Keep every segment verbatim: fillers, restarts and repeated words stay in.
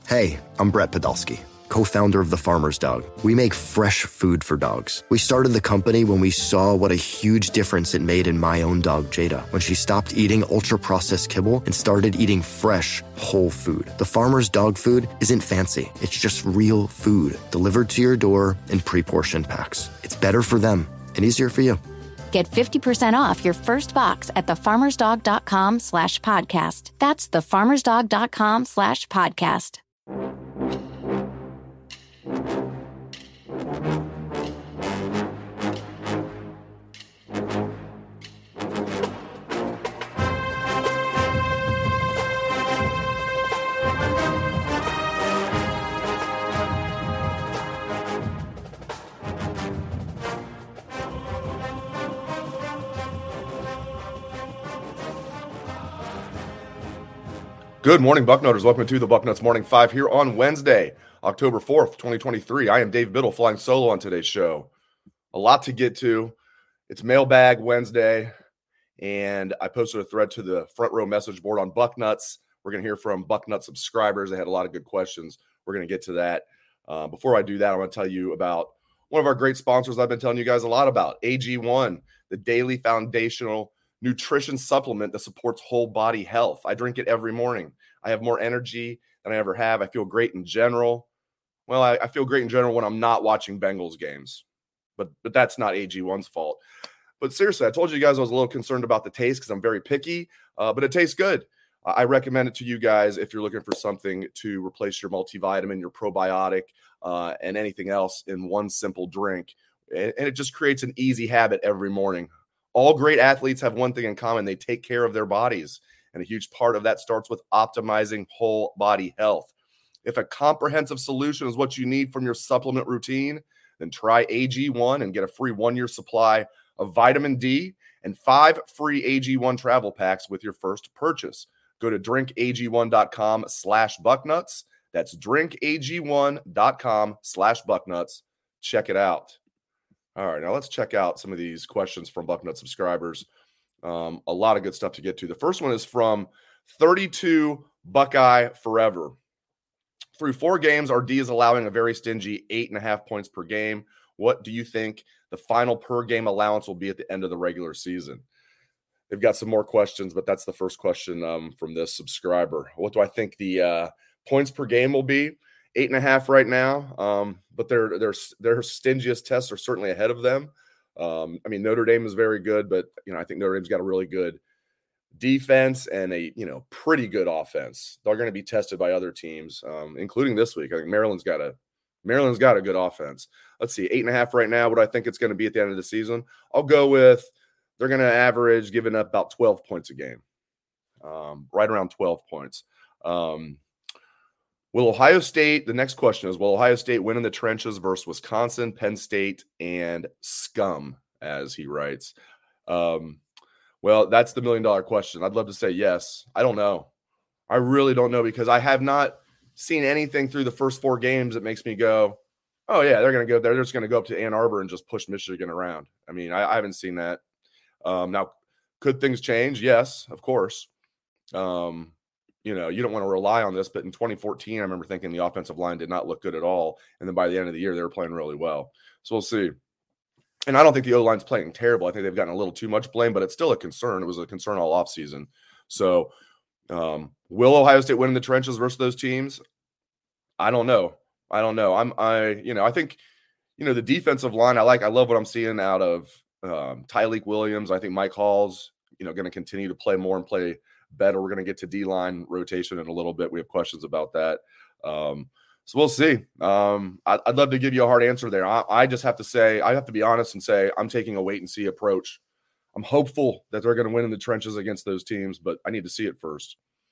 Hey, I'm Brett Podolsky, co-founder of The Farmer's Dog. We make fresh food for dogs. We started the company when we saw what a huge difference it made in my own dog, Jada, when she stopped eating ultra-processed kibble and started eating fresh, whole food. The Farmer's Dog food isn't fancy. It's just real food delivered to your door in pre-portioned packs. It's better for them and easier for you. Get fifty percent off your first box at thefarmersdog.com slash podcast. That's thefarmersdog.com slash podcast. Good morning, Bucknutters. Welcome to the Bucknuts Morning Five here on Wednesday, October fourth, twenty twenty-three. I am Dave Biddle, flying solo on today's show. A lot to get to. It's Mailbag Wednesday, and I posted a thread to the front row message board on Bucknuts. We're going to hear from Bucknut subscribers. They had a lot of good questions. We're going to get to that. Uh, before I do that, I want to tell you about one of our great sponsors I've been telling you guys a lot about, A G one, the daily foundational nutrition supplement that supports whole body health. I drink it every morning. I have more energy than I ever have. I feel great in general. Well, I, I feel great in general when I'm not watching Bengals games, but but that's not A G one's fault. But seriously, I told you guys I was a little concerned about the taste because I'm very picky, uh, but it tastes good. Uh, I recommend it to you guys if you're looking for something to replace your multivitamin, your probiotic, uh, and anything else in one simple drink. And, and it just creates an easy habit every morning. All great athletes have one thing in common. They take care of their bodies. And a huge part of that starts with optimizing whole body health. If a comprehensive solution is what you need from your supplement routine, then try A G one and get a free one-year supply of vitamin D and five free A G one travel packs with your first purchase. Go to drinkag1.com slash bucknuts. That's drinkag1.com slash bucknuts. Check it out. All right, now let's check out some of these questions from Bucknut subscribers. Um, a lot of good stuff to get to. The first one is from thirty-two Buckeye Forever. Through four games, our D is allowing a very stingy eight and a half points per game. What do you think the final per game allowance will be at the end of the regular season? They've got some more questions, but that's the first question um, from this subscriber. What do I think the uh, points per game will be? Eight and a half right now, um, but their their their stingiest tests are certainly ahead of them. Um, I mean, Notre Dame is very good, but you know, I think Notre Dame's got a really good defense and a you know pretty good offense. They're going to be tested by other teams, um, including this week. I think Maryland's got a Maryland's got a good offense. Let's see, eight and a half right now. What do I think it's going to be at the end of the season? I'll go with they're going to average giving up about twelve points a game, um, right around twelve points. Um, Will Ohio State, the next question is, will Ohio State win in the trenches versus Wisconsin, Penn State, and scum, as he writes? Um, well, that's the million-dollar question. I'd love to say yes. I don't know. I really don't know because I have not seen anything through the first four games that makes me go, oh, yeah, they're going to go there. They're just going to go up to Ann Arbor and just push Michigan around. I mean, I, I haven't seen that. Um, now, could things change? Yes, of course. Um You know, you don't want to rely on this, but in twenty fourteen, I remember thinking the offensive line did not look good at all. And then by the end of the year, they were playing really well. So we'll see. And I don't think the O-line's playing terrible. I think they've gotten a little too much blame, but it's still a concern. It was a concern all offseason. So um, will Ohio State win in the trenches versus those teams? I don't know. I don't know. I'm, I, you know, I think, you know, the defensive line, I like, I love what I'm seeing out of um, Tyleik Williams. I think Mike Hall's, you know, going to continue to play more and play better. We're going to get to D-line rotation in a little bit. We have questions about that. Um, so we'll see. Um, I, I'd love to give you a hard answer there. I, I just have to say, I have to be honest and say I'm taking a wait and see approach. I'm hopeful that they're going to win in the trenches against those teams, but I need to see it first.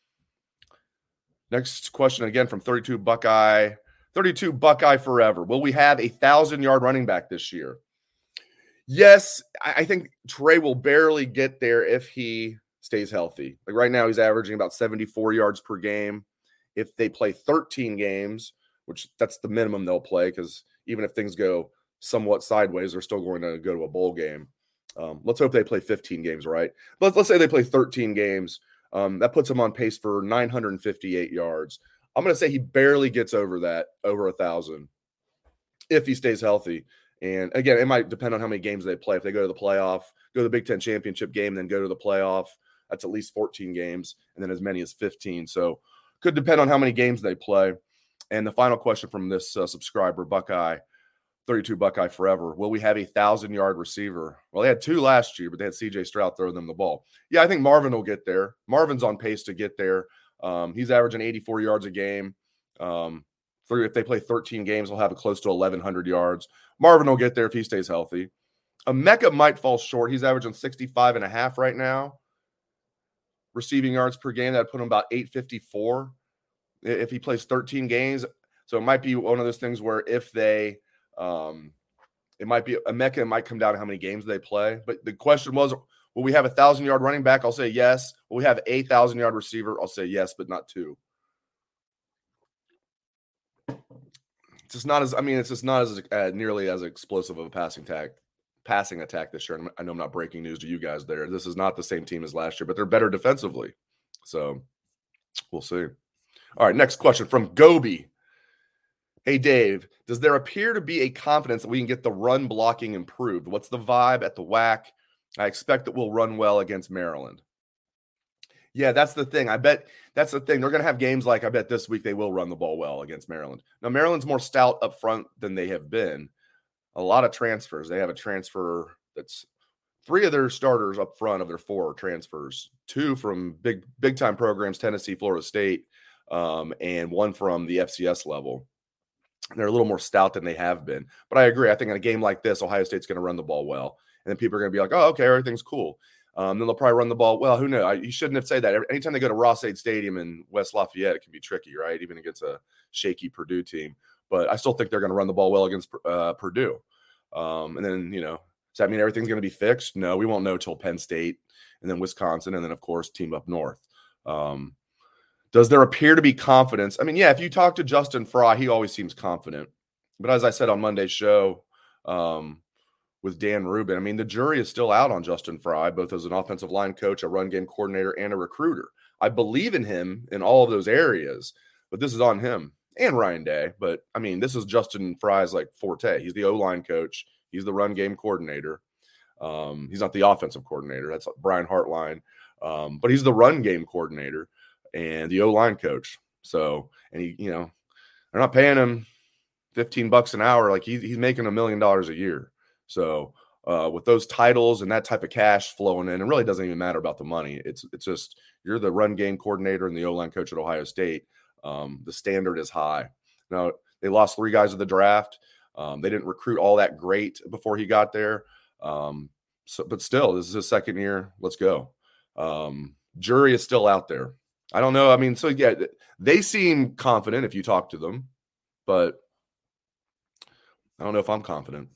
Next question again from thirty-two Buckeye, thirty-two Buckeye Forever. Will we have a thousand-yard running back this year? Yes, I think Trey will barely get there if he stays healthy. Like right now, he's averaging about seventy-four yards per game. If they play thirteen games, which that's the minimum they'll play, because even if things go somewhat sideways, they're still going to go to a bowl game. Um, let's hope they play fifteen games, right? But let's say they play thirteen games. Um, that puts them on pace for nine hundred fifty-eight yards. I'm going to say he barely gets over that, over a thousand, if he stays healthy. And again, it might depend on how many games they play. If they go to the playoff, go to the Big Ten championship game, then go to the playoff, that's at least fourteen games, and then as many as fifteen. So could depend on how many games they play. And the final question from this uh, subscriber, Buckeye, thirty-two Buckeye Forever. Will we have a thousand-yard receiver? Well, they had two last year, but they had C J Stroud throwing them the ball. Yeah, I think Marvin will get there. Marvin's on pace to get there. Um, he's averaging eighty-four yards a game. Um, for, if they play thirteen games, he'll have close to eleven hundred yards. Marvin will get there if he stays healthy. Emeka might fall short. He's averaging sixty-five and a half right now. Receiving yards per game, that'd put him about eight fifty-four if he plays thirteen games. So it might be one of those things where if they um, – it might be – Emeka might come down to how many games they play. But the question was, will we have a one thousand-yard running back? I'll say yes. Will we have a one thousand-yard receiver? I'll say yes, but not two. It's just not as – I mean, it's just not as uh, nearly as explosive of a passing attack, passing attack this year. And I know I'm not breaking news to you guys there. This is not the same team as last year, but they're better defensively. So we'll see. All right, next question from Gobi. Hey, Dave, does there appear to be a confidence that we can get the run blocking improved? What's the vibe at the W A C? I expect that we'll run well against Maryland. Yeah, that's the thing. I bet that's the thing. They're going to have games like I bet this week they will run the ball well against Maryland. Now, Maryland's more stout up front than they have been. A lot of transfers. They have a transfer that's three of their starters up front of their four transfers, two from big, big time programs, Tennessee, Florida State, um, and one from the F C S level. They're a little more stout than they have been. But I agree. I think in a game like this, Ohio State's going to run the ball well. And then people are going to be like, oh, okay, everything's cool. Um, then they'll probably run the ball. Well, who knows? I, you shouldn't have said that. Anytime they go to Ross-Ade Stadium in West Lafayette, it can be tricky, right? Even against a shaky Purdue team. But I still think they're going to run the ball well against uh, Purdue. Um, and then, you know, does that mean everything's going to be fixed? No, we won't know till Penn State and then Wisconsin and then, of course, team up north. Um, does there appear to be confidence? I mean, yeah, if you talk to Justin Fry, he always seems confident. But as I said on Monday's show um, with Dan Rubin, I mean, the jury is still out on Justin Fry, both as an offensive line coach, a run game coordinator, and a recruiter. I believe in him in all of those areas, but this is on him and Ryan Day. But, I mean, this is Justin Fry's, like, forte. He's the O-line coach. He's the run game coordinator. Um, he's not the offensive coordinator. That's Brian Hartline. Um, but he's the run game coordinator and the O-line coach. So, and he, you know, they're not paying him fifteen bucks an hour. Like he's, he's making a million dollars a year. So uh, with those titles and that type of cash flowing in, it really doesn't even matter about the money. It's, it's just, you're the run game coordinator and the O-line coach at Ohio State. Um, the standard is high. Now they lost three guys at the draft. Um, they didn't recruit all that great before he got there. Um, so, but still, this is his second year. Let's go. Um, jury is still out there. I don't know. I mean, so yeah, they seem confident if you talk to them, but I don't know if I'm confident.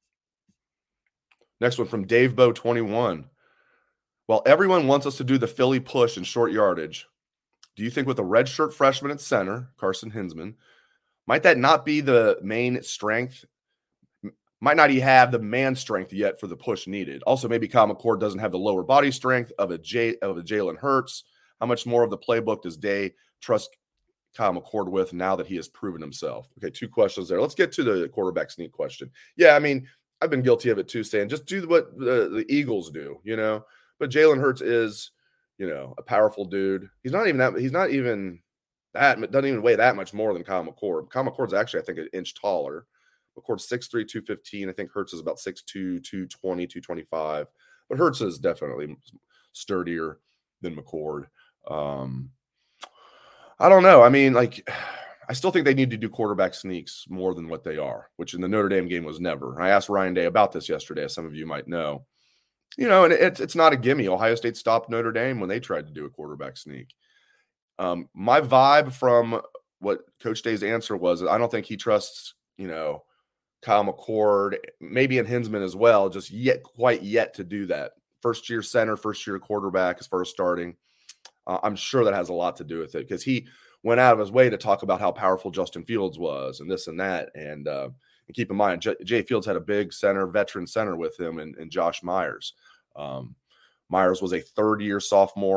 Next one from Dave Bow twenty-one. While everyone wants us to do the Philly push in short yardage, do you think with a redshirt freshman at center, Carson Hinsman, might that not be the main strength? Might not he have the man strength yet for the push needed? Also, maybe Kyle McCord doesn't have the lower body strength of a J of a Jalen Hurts. How much more of the playbook does Day trust Kyle McCord with now that he has proven himself? Okay, two questions there. Let's get to the quarterback sneak question. Yeah, I mean, I've been guilty of it too, saying just do what the, the Eagles do, you know. But Jalen Hurts is, you know, a powerful dude. He's not even that. He's not even that. Doesn't even weigh that much more than Kyle McCord. Kyle McCord's actually, I think, an inch taller. McCord's six three, two fifteen. I think Hurts is about six two, two twenty, two twenty-five. But Hurts is definitely sturdier than McCord. Um, I don't know. I mean, like, I still think they need to do quarterback sneaks more than what they are, which in the Notre Dame game was never. I asked Ryan Day about this yesterday, as some of you might know. You know, and it's it's not a gimme. Ohio State stopped Notre Dame when they tried to do a quarterback sneak. Um, my vibe from what Coach Day's answer was, I don't think he trusts, you know, Kyle McCord, maybe in Hinsman as well, just yet quite yet to do that. First year center, first year quarterback as far as starting. Uh, I'm sure that has a lot to do with it because he went out of his way to talk about how powerful Justin Fields was and this and that. And, uh, and keep in mind, J- Jay Fields had a big center, veteran center with him and, and Josh Myers. Um, Myers was a third-year sophomore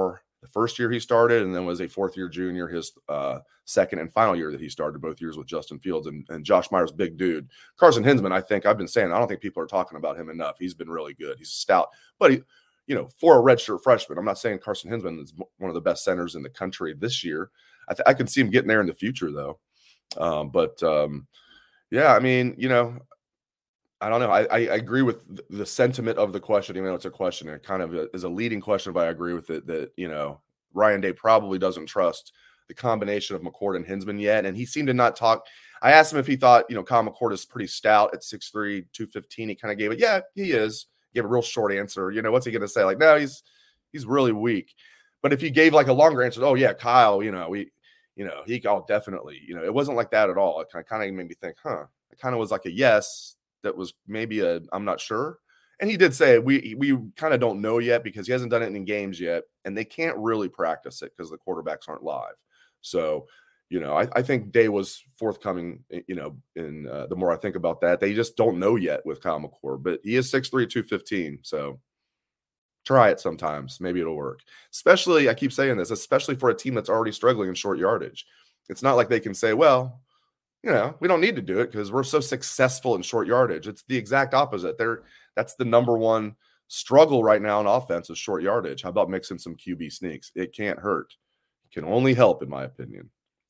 the first year he started, and then was a fourth-year junior his uh, second and final year that he started, both years with Justin Fields and, and Josh Myers, big dude. Carson Hinsman, I think I've been saying, I don't think people are talking about him enough. He's been really good. He's stout, but he, you know, for a redshirt freshman, I'm not saying Carson Hinsman is one of the best centers in the country this year. I, th- I can see him getting there in the future, though. Um, but um, yeah, I mean, you know, I don't know. I, I, I agree with the sentiment of the question, even though it's a question. It kind of is a leading question, but I agree with it that, you know, Ryan Day probably doesn't trust the combination of McCord and Hinsman yet. And he seemed to not talk. I asked him if he thought, you know, Kyle McCord is pretty stout at six three, two fifteen. He kind of gave it, yeah, he is. Gave a real short answer. You know, what's he going to say? Like, no, he's he's really weak. But if he gave like a longer answer, oh, yeah, Kyle, you know, we, you know, he oh, definitely, you know, it wasn't like that at all. It kind of, kind of made me think, huh, it kind of was like a yes. That was maybe a I'm not sure. And he did say we we kind of don't know yet because he hasn't done it in games yet, and they can't really practice it because the quarterbacks aren't live. So, you know, I, I think Day was forthcoming, you know, in uh, the more I think about that. They just don't know yet with Kyle McCord, but he is six three, two fifteen. So try it sometimes. Maybe it'll work. Especially, I keep saying this, especially for a team that's already struggling in short yardage. It's not like they can say, well, you know, we don't need to do it because we're so successful in short yardage. It's the exact opposite. They're, that's the number one struggle right now in offense is short yardage. How about mixing some Q B sneaks? It can't hurt. It can only help, in my opinion.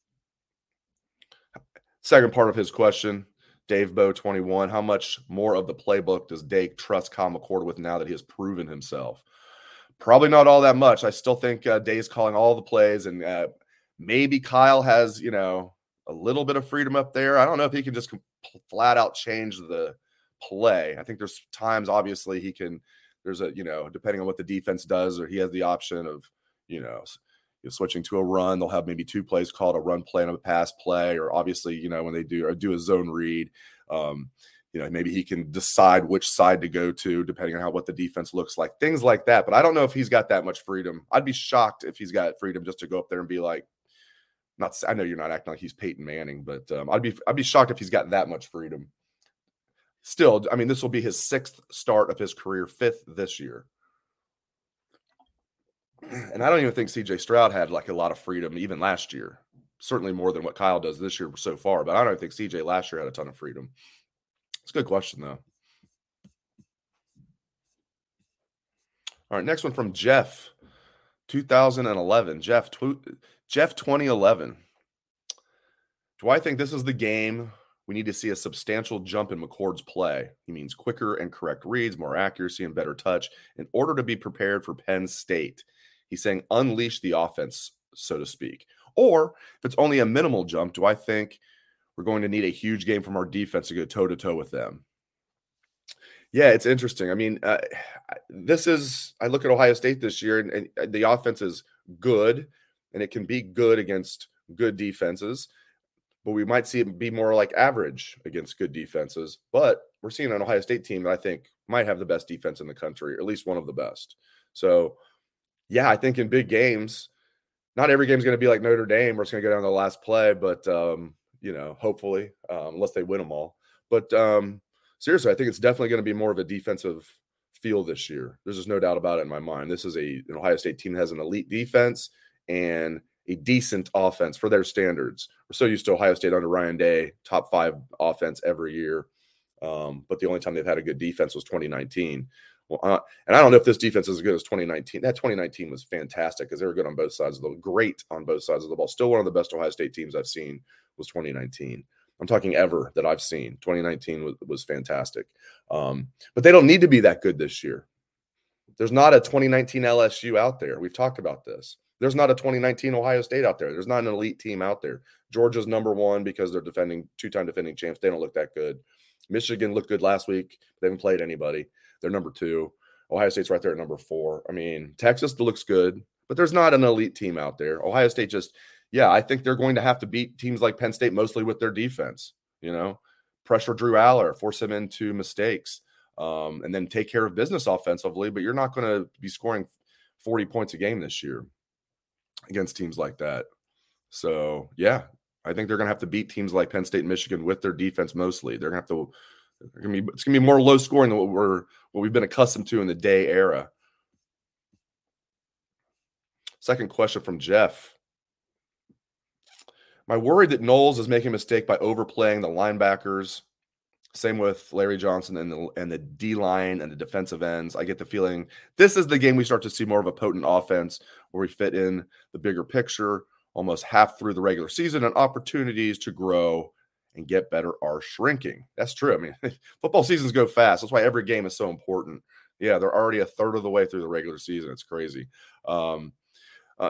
Second part of his question, Dave Bow twenty-one. How much more of the playbook does Day trust Kyle McCord with now that he has proven himself? Probably not all that much. I still think uh, Day's calling all the plays, and uh, maybe Kyle has, you know, a little bit of freedom up there. I don't know if he can just flat out change the play. I think there's times, obviously, he can, there's a, you know, depending on what the defense does, or he has the option of, you know, switching to a run. They'll have maybe two plays called, a run play and a pass play, or obviously, you know, when they do or do a zone read, um, you know, maybe he can decide which side to go to depending on how what the defense looks like, things like that. But I don't know if he's got that much freedom. I'd be shocked if he's got freedom just to go up there and be like, not, I know you're not acting like he's Peyton Manning, but um, I'd be I'd be shocked if he's got that much freedom. Still, I mean, this will be his sixth start of his career, fifth this year. And I don't even think C J Stroud had like a lot of freedom even last year. Certainly more than what Kyle does this year so far, but I don't think C J last year had a ton of freedom. It's a good question, though. All right, next one from Jeff, two thousand eleven. Jeff, tw- Jeff twenty eleven. Do I think this is the game we need to see a substantial jump in McCord's play? He means quicker and correct reads, more accuracy, and better touch in order to be prepared for Penn State. He's saying unleash the offense, so to speak. Or if it's only a minimal jump, do I think we're going to need a huge game from our defense to go toe-to-toe with them? Yeah, it's interesting. I mean, uh, this is – I look at Ohio State this year, and, and the offense is good, and it can be good against good defenses. But we might see it be more like average against good defenses. But we're seeing an Ohio State team that I think might have the best defense in the country, or at least one of the best. So, yeah, I think in big games, not every game is going to be like Notre Dame where it's going to go down to the last play, but, um, you know, hopefully, um, unless they win them all. But um, seriously, I think it's definitely going to be more of a defensive feel this year. There's just no doubt about it in my mind. This is a an Ohio State team that has an elite defense and a decent offense for their standards. We're so used to Ohio State under Ryan Day, top five offense every year. Um, but the only time they've had a good defense was twenty nineteen. Well, uh, and I don't know if this defense is as good as twenty nineteen. That twenty nineteen was fantastic because they were good on both sides of the great on both sides of the ball. Still one of the best Ohio State teams I've seen was twenty nineteen. I'm talking ever that I've seen. twenty nineteen was, was fantastic. Um, but they don't need to be that good this year. There's not a twenty nineteen L S U out there. We've talked about this. There's not a twenty nineteen Ohio State out there. There's not an elite team out there. Georgia's number one because they're defending two-time defending champs. They don't look that good. Michigan looked good last week. They haven't played anybody. They're number two. Ohio State's right there at number four. I mean, Texas looks good, but there's not an elite team out there. Ohio State just, yeah, I think they're going to have to beat teams like Penn State mostly with their defense, you know, pressure Drew Aller, force him into mistakes, um, and then take care of business offensively, but you're not going to be scoring forty points a game this year against teams like that. So, yeah, I think they're going to have to beat teams like Penn State and Michigan with their defense mostly. They're going to have to Gonna be, it's going to be more low scoring than what we're what we've been accustomed to in the Day era. Second question from Jeff. Am I worried that Knowles is making a mistake by overplaying the linebackers? Same with Larry Johnson and the and the D-line and the defensive ends. I get the feeling this is the game we start to see more of a potent offense where we fit in the bigger picture almost half through the regular season, and opportunities to grow and get better are shrinking. That's true. I mean, football seasons go fast. That's why every game is so important. Yeah, they're already a third of the way through the regular season. It's crazy. Um, uh,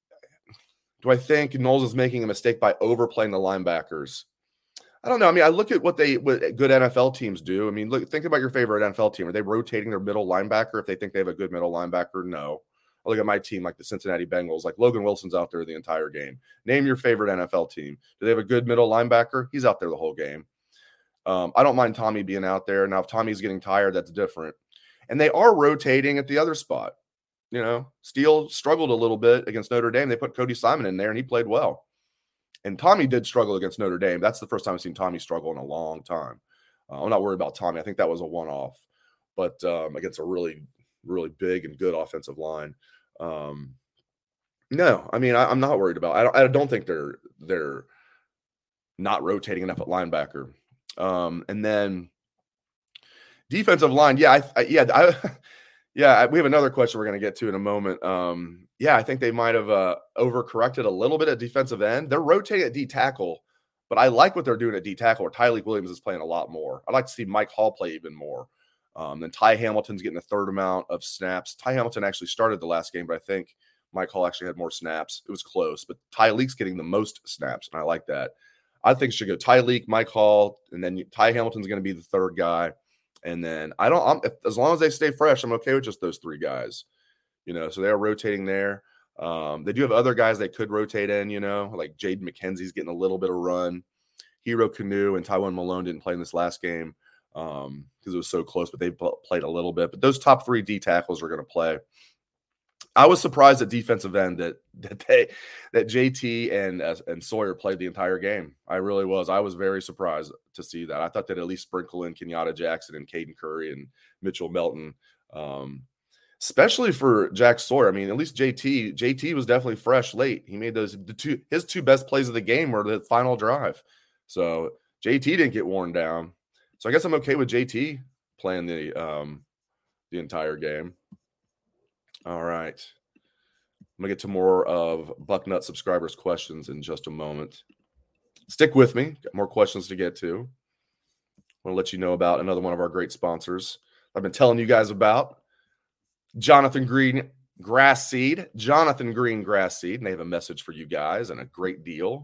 do I think Knowles is making a mistake by overplaying the linebackers? I don't know. I mean, I look at what they what good N F L teams do. I mean, look, think about your favorite N F L team. Are they rotating their middle linebacker if they think they have a good middle linebacker? No. I look at my team, like the Cincinnati Bengals, like Logan Wilson's out there the entire game. Name your favorite N F L team. Do they have a good middle linebacker? He's out there the whole game. Um, I don't mind Tommy being out there. Now, if Tommy's getting tired, that's different. And they are rotating at the other spot. You know, Steele struggled a little bit against Notre Dame. They put Cody Simon in there, and he played well. And Tommy did struggle against Notre Dame. That's the first time I've seen Tommy struggle in a long time. Uh, I'm not worried about Tommy. I think that was a one-off. But um, against a really, really big and good offensive line. Um, no, I mean, I, I'm not worried about. I don't, I don't think they're they're not rotating enough at linebacker. Um, and then defensive line, yeah, I, I yeah, I, yeah. I, we have another question we're going to get to in a moment. Um, yeah, I think they might have uh, overcorrected a little bit at defensive end. They're rotating at D tackle, but I like what they're doing at D tackle. Where Tyleik Williams is playing a lot more. I'd like to see Mike Hall play even more. Um, then Ty Hamilton's getting a third amount of snaps. Ty Hamilton actually started the last game, but I think Mike Hall actually had more snaps. It was close, but Tyleik's getting the most snaps, and I like that. I think it should go Tyleik, Mike Hall, and then Ty Hamilton's going to be the third guy. And then I don't, I'm, if, as long as they stay fresh, I'm okay with just those three guys. You know, so they are rotating there. Um, they do have other guys they could rotate in, you know, like Jaden McKenzie's getting a little bit of run. Hero Kanu and Tywone Malone didn't play in this last game um, because it was so close, but they played a little bit. But those top three D tackles are going to play. I was surprised at defensive end that that they that J T and uh, and Sawyer played the entire game. I really was. I was very surprised to see that. I thought they'd at least sprinkle in Kenyatta Jackson and Caden Curry and Mitchell Melton, um, especially for Jack Sawyer. I mean, at least J T J T was definitely fresh late. He made those the two his two best plays of the game were the final drive. So J T didn't get worn down. So I guess I'm okay with J T playing the um, the entire game. All right. I'm going to get to more of Bucknut subscribers' questions in just a moment. Stick with me. Got more questions to get to. I want to let you know about another one of our great sponsors I've been telling you guys about. Jonathan Green Grass Seed. Jonathan Green Grass Seed. And they have a message for you guys and a great deal.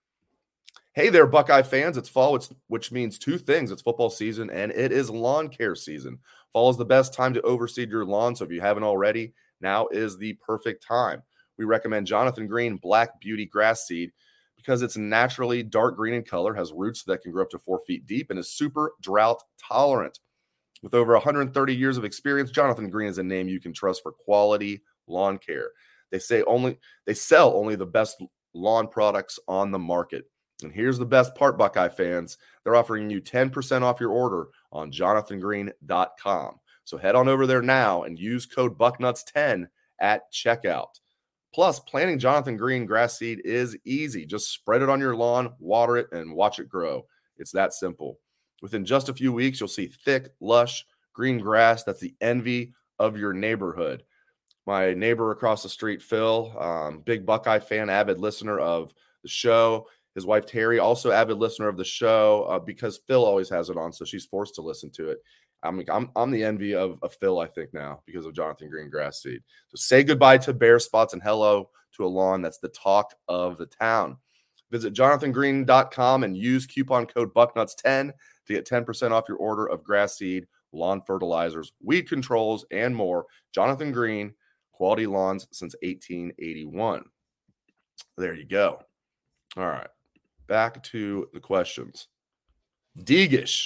Hey there, Buckeye fans. It's fall, which means two things. It's football season, and it is lawn care season. Fall is the best time to overseed your lawn, so if you haven't already, now is the perfect time. We recommend Jonathan Green Black Beauty Grass Seed because it's naturally dark green in color, has roots that can grow up to four feet deep, and is super drought tolerant. With over one hundred thirty years of experience, Jonathan Green is a name you can trust for quality lawn care. They say only they sell only the best lawn products on the market. And here's the best part, Buckeye fans. They're offering you ten percent off your order on jonathan green dot com. So head on over there now and use code bucknuts ten at checkout. Plus, planting Jonathan Green grass seed is easy. Just spread it on your lawn, water it, and watch it grow. It's that simple. Within just a few weeks, you'll see thick, lush, green grass that's the envy of your neighborhood. My neighbor across the street, Phil, um, big Buckeye fan, avid listener of the show. His wife, Terry, also avid listener of the show uh, because Phil always has it on, so she's forced to listen to it. I'm I'm, I'm the envy of, of Phil, I think, now because of Jonathan Green Grass Seed. So say goodbye to bare spots and hello to a lawn that's the talk of the town. Visit jonathan green dot com and use coupon code bucknuts ten to get ten percent off your order of grass seed, lawn fertilizers, weed controls, and more. Jonathan Green, quality lawns since eighteen eighty-one. There you go. All right. Back to the questions. Degish.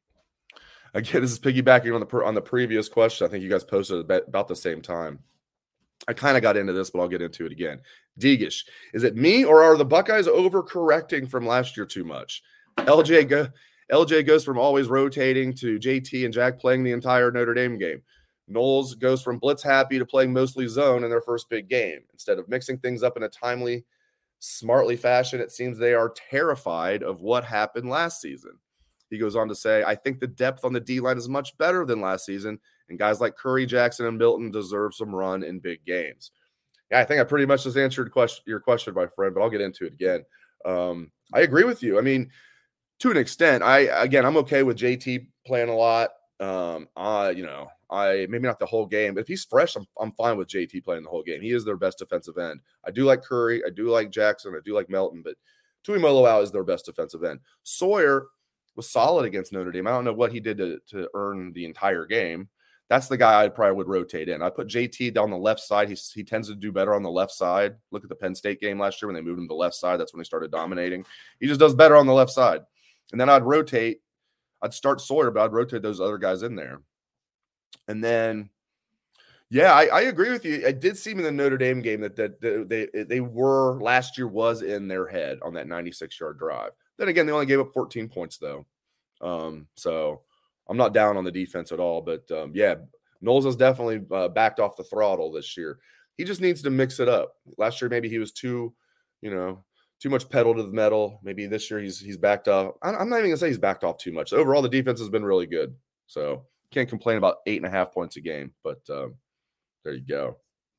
Again, this is piggybacking on the on the previous question. I think you guys posted about, about the same time. I kind of got into this, but I'll get into it again. Degish. Is it me or are the Buckeyes overcorrecting from last year too much? L J go, L J goes from always rotating to J T and Jack playing the entire Notre Dame game. Knowles goes from blitz happy to playing mostly zone in their first big game. Instead of mixing things up in a timely, smartly fashion, it seems they are terrified of what happened last season. He goes on to say, I think the depth on the D-line is much better than last season, and guys like Curry, Jackson, and Milton deserve some run in big games. Yeah, I think I pretty much just answered question, your question, my friend, but I'll get into it again. Um, I agree with you. I mean, to an extent, I again, I'm okay with J T playing a lot. Um, I, you know, I maybe not the whole game, but if he's fresh, I'm I'm fine with J T playing the whole game. He is their best defensive end. I do like Curry, I do like Jackson, I do like Melton, but Tuimoloau is their best defensive end. Sawyer was solid against Notre Dame. I don't know what he did to, to earn the entire game. That's the guy I probably would rotate in. I put J T down the left side. He, he tends to do better on the left side. Look at the Penn State game last year when they moved him to the left side. That's when he started dominating. He just does better on the left side. And then I'd rotate. I'd start Sawyer, but I'd rotate those other guys in there. And then, yeah, I, I agree with you. It did seem in the Notre Dame game that, that, that they they were, last year was in their head on that ninety-six-yard drive. Then again, they only gave up fourteen points, though. Um, so I'm not down on the defense at all. But, um, yeah, Knowles has definitely uh, backed off the throttle this year. He just needs to mix it up. Last year, maybe he was too, you know, too much pedal to the metal. Maybe this year he's he's backed off. I'm not even going to say he's backed off too much. Overall, the defense has been really good. So can't complain about eight and a half points a game. But um, there you go.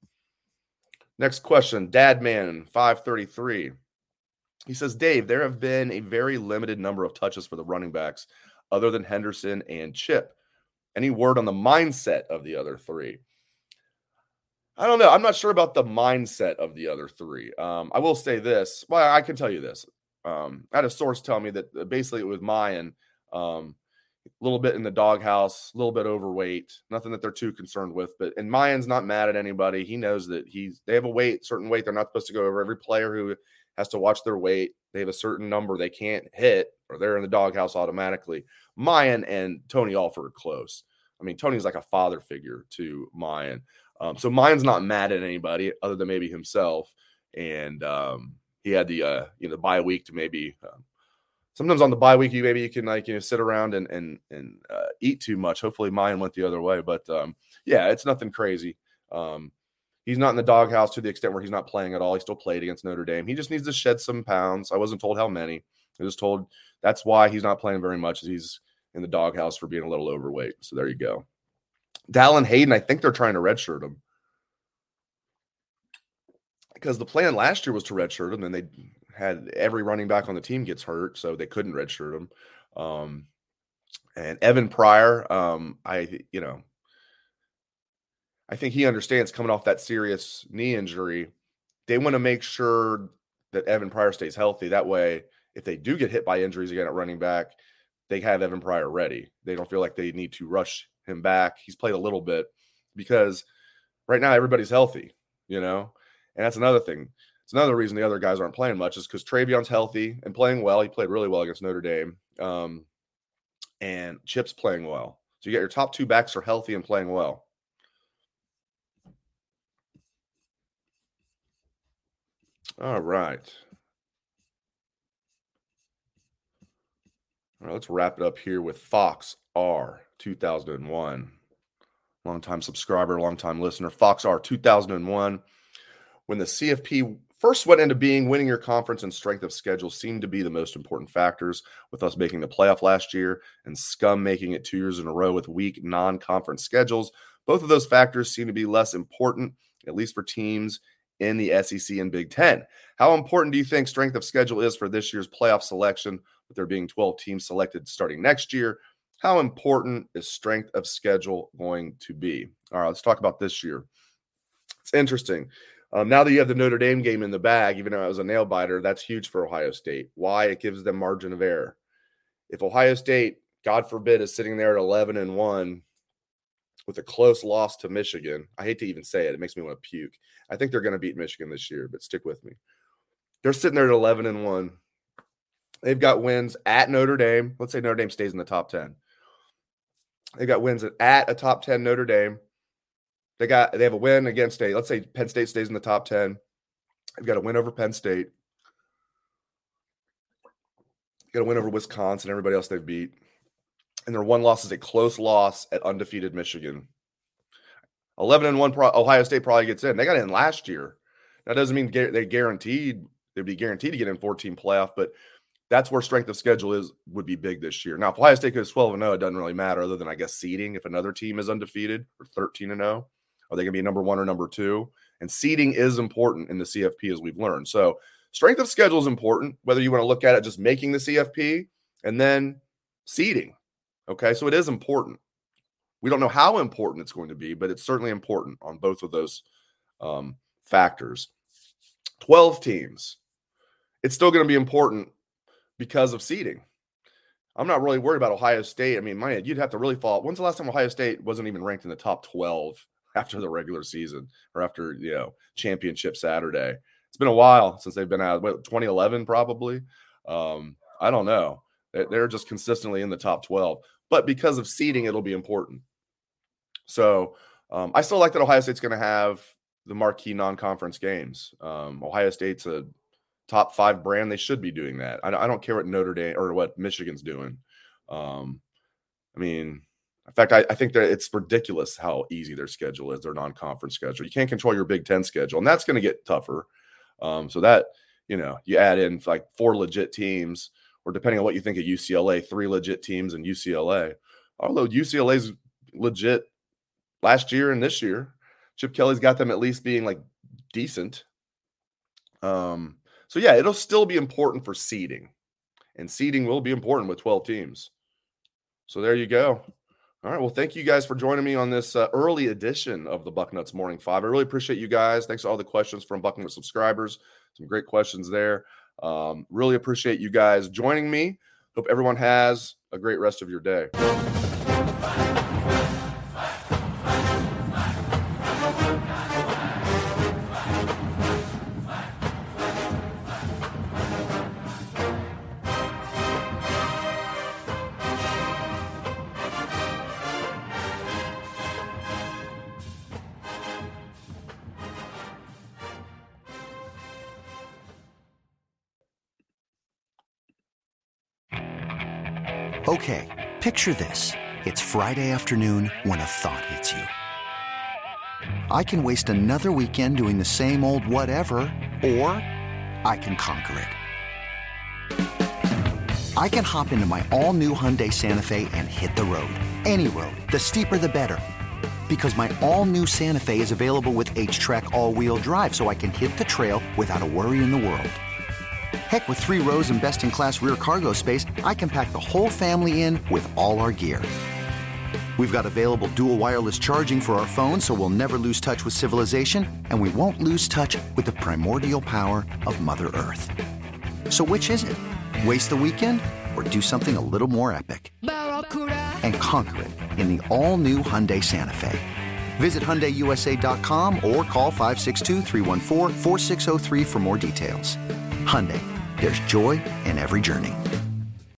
Next question, Dadman five thirty-three. He says, Dave, there have been a very limited number of touches for the running backs other than Henderson and Chip. Any word on the mindset of the other three? I don't know. I'm not sure about the mindset of the other three. Um, I will say this. Well, I can tell you this. Um, I had a source tell me that basically with Mayan, um, a little bit in the doghouse, a little bit overweight, nothing that they're too concerned with. But and Mayan's not mad at anybody. He knows that he's they have a weight, certain weight they're not supposed to go over. Every player who has to watch their weight, they have a certain number they can't hit, or they're in the doghouse automatically. Mayan and Tony Alford are close. I mean, Tony's like a father figure to Mayan. Um, so Mayan's not mad at anybody other than maybe himself. And um, he had the uh, you know bye week to maybe. Um, sometimes on the bye week, you maybe you can like you know sit around and and and uh, eat too much. Hopefully, Mayan went the other way. But um, yeah, it's nothing crazy. Um, he's not in the doghouse to the extent where he's not playing at all. He still played against Notre Dame. He just needs to shed some pounds. I wasn't told how many. I was told that's why he's not playing very much. He's in the doghouse for being a little overweight. So there you go. Dallin Hayden, I think they're trying to redshirt him because the plan last year was to redshirt him, and they had every running back on the team gets hurt, so they couldn't redshirt him. Um, and Evan Pryor, um, I you know, I think he understands coming off that serious knee injury. They want to make sure that Evan Pryor stays healthy. That way, if they do get hit by injuries again at running back, they have Evan Pryor ready. They don't feel like they need to rush him back. He's played a little bit because right now everybody's healthy, you know, and that's another thing. It's another reason the other guys aren't playing much is because Travion's healthy and playing well. He played really well against Notre Dame, um, and Chip's playing well. So you got your top two backs are healthy and playing well. All right. All right, let's wrap it up here with Fox R two thousand one. Longtime subscriber, longtime listener. Fox R two thousand one. When the C F P first went into being, winning your conference and strength of schedule seemed to be the most important factors, with us making the playoff last year and Scum making it two years in a row with weak non-conference schedules. Both of those factors seem to be less important, at least for teams in the S E C and Big Ten. How important do you think strength of schedule is for this year's playoff selection, with there being twelve teams selected starting next year? How important is strength of schedule going to be? All right, let's talk about this year. It's interesting. Um, now that you have the Notre Dame game in the bag, even though it was a nail biter, that's huge for Ohio State. Why? It gives them margin of error. If Ohio State, God forbid, is sitting there at eleven and one with a close loss to Michigan, I hate to even say it. It makes me want to puke. I think they're going to beat Michigan this year, but stick with me. They're sitting there at eleven and one. They've got wins at Notre Dame. Let's say Notre Dame stays in the top ten. They got wins at a top ten Notre Dame. They got they have a win against a, let's say Penn State stays in the top ten. They've got a win over Penn State. Got a win over Wisconsin, everybody else they've beat. And their one loss is a close loss at undefeated Michigan. eleven and one, pro- Ohio State probably gets in. They got in last year. That doesn't mean they guaranteed they'd be guaranteed to get in fourteen playoff, but that's where strength of schedule is would be big this year. Now, if Ohio State goes twelve and oh, it doesn't really matter other than, I guess, seeding. If another team is undefeated or thirteen and oh, are they going to be number one or number two? And seeding is important in the C F P, as we've learned. So strength of schedule is important, whether you want to look at it just making the C F P and then seeding. Okay, so it is important. We don't know how important it's going to be, but it's certainly important on both of those um, factors. twelve teams. It's still going to be important because of seeding. I'm not really worried about Ohio State. I mean, my, you'd have to really fall. When's the last time Ohio State wasn't even ranked in the top twelve after the regular season or after, you know, championship Saturday? It's been a while since they've been out. What, twenty eleven probably? Um, I don't know. They're just consistently in the top twelve. But because of seeding, it'll be important. So um, I still like that Ohio State's going to have the marquee non-conference games. Um, Ohio State's a top five brand. They should be doing that. I, I don't care what Notre Dame or what Michigan's doing. Um, I mean, in fact, I, I think that it's ridiculous how easy their schedule is, their non-conference schedule. You can't control your Big Ten schedule, and that's going to get tougher. Um, so that, you know, you add in like four legit teams, or depending on what you think of U C L A, three legit teams in U C L A. Although U C L A's legit last year and this year, Chip Kelly's got them at least being like decent. Um, so yeah, it'll still be important for seeding, and seeding will be important with twelve teams. So there you go. All right. Well, thank you guys for joining me on this uh, early edition of the Bucknuts Morning Five. I really appreciate you guys. Thanks for all the questions from Bucknut subscribers. Some great questions there. Um, really appreciate you guys joining me. Hope everyone has a great rest of your day. Okay, picture this. It's Friday afternoon when a thought hits you. I can waste another weekend doing the same old whatever, or I can conquer it. I can hop into my all-new Hyundai Santa Fe and hit the road. Any road. The steeper, the better. Because my all-new Santa Fe is available with H-Track all-wheel drive, so I can hit the trail without a worry in the world. Heck, with three rows and best-in-class rear cargo space, I can pack the whole family in with all our gear. We've got available dual wireless charging for our phones, so we'll never lose touch with civilization, and we won't lose touch with the primordial power of Mother Earth. So which is it? Waste the weekend or do something a little more epic? And conquer it in the all-new Hyundai Santa Fe. Visit Hyundai U S A dot com or call five six two, three one four, four six zero three for more details. Hyundai. There's joy in every journey.